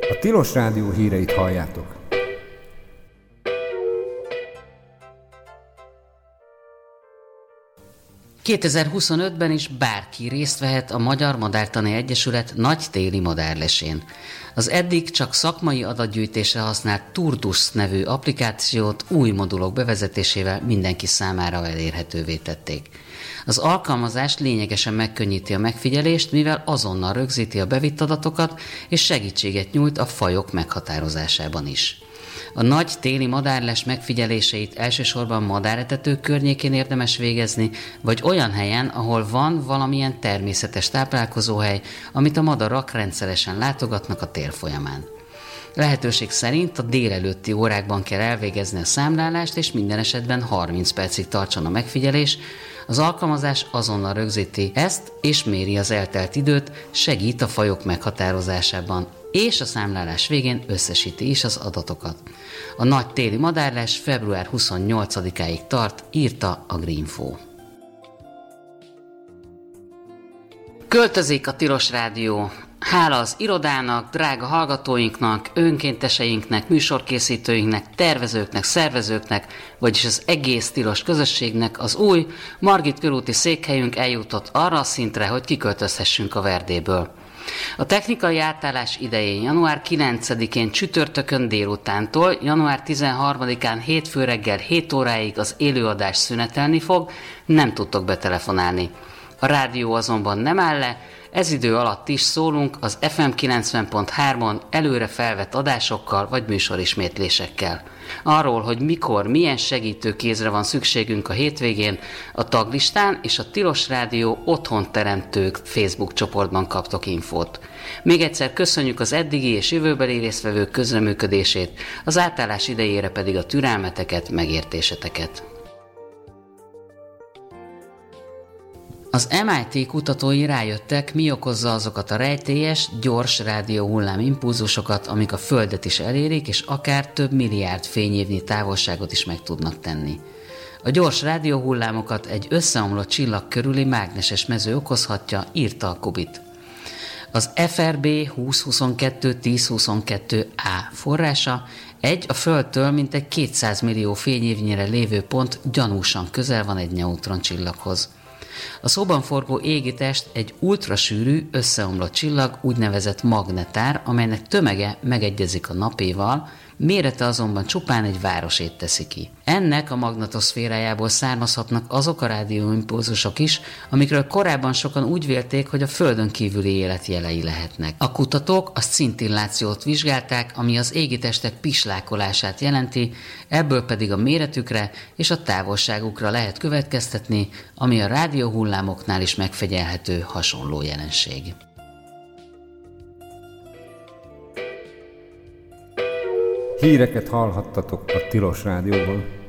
A Tilos Rádió híreit halljátok. ...2025-ben is bárki részt vehet a Magyar Madártani Egyesület nagy téli madárlesén. Az eddig csak szakmai adatgyűjtésre használt Turdus nevű applikációt új modulok bevezetésével mindenki számára elérhetővé tették. Az alkalmazás lényegesen megkönnyíti a megfigyelést, mivel azonnal rögzíti a bevitt adatokat és segítséget nyújt a fajok meghatározásában is. A nagy téli madárles megfigyeléseit elsősorban madáretetők környékén érdemes végezni, vagy olyan helyen, ahol van valamilyen természetes táplálkozóhely, amit a madarak rendszeresen látogatnak a tél folyamán. Lehetőség szerint a délelőtti órákban kell elvégezni a számlálást, és minden esetben 30 percig tartson a megfigyelés. Az alkalmazás azonnal rögzíti ezt, és méri az eltelt időt, segít a fajok meghatározásában, és a számlálás végén összesíti is az adatokat. A nagy téli madárles február 28-áig tart, írta a Greenfo. Költözik a Tilos Rádió. Hála az irodának, drága hallgatóinknak, önkénteseinknek, műsorkészítőinknek, tervezőknek, szervezőknek, vagyis az egész tilos közösségnek az új Margit körúti székhelyünk eljutott arra a szintre, hogy kiköltözhessünk a Verdéből. A technikai átállás idején január 9-én csütörtökön délutántól január 13-án hétfő reggel 7 óráig az élőadás szünetelni fog, nem tudtok betelefonálni. A rádió azonban nem áll le, ez idő alatt is szólunk az FM 90.3-on előre felvett adásokkal vagy műsorismétlésekkel. Arról, hogy mikor, milyen segítőkézre van szükségünk a hétvégén, a taglistán és a Tilos Rádió Otthont Teremtők Facebook csoportban kaptok infót. Még egyszer köszönjük az eddigi és jövőbeli résztvevők közreműködését, az átállás idejére pedig a türelmeteket, megértéseteket. Az MIT kutatói rájöttek, mi okozza azokat a rejtélyes, gyors rádióhullám impulzusokat, amik a Földet is elérik, és akár több milliárd fényévnyi távolságot is meg tudnak tenni. A gyors rádióhullámokat egy összeomlott csillag körüli mágneses mező okozhatja, írta a Kubit. Az FRB 2022-1022A forrása a Földtől mintegy 200 millió fényévnyire lévő pont gyanúsan közel van egy neutroncsillaghoz. A szóban forgó égitest egy ultrasűrű, összeomlott csillag, úgynevezett magnetár, amelynek tömege megegyezik a napéval, mérete azonban csupán egy városét teszi ki. Ennek a magnetoszférájából származhatnak azok a rádióimpulzusok is, amikről korábban sokan úgy vélték, hogy a Földön kívüli élet jelei lehetnek. A kutatók a szintillációt vizsgálták, ami az égitestek pislákolását jelenti, ebből pedig a méretükre és a távolságukra lehet következtetni, ami a rádióhullámoknál is megfigyelhető hasonló jelenség. Híreket hallhattatok a Tilos Rádióban.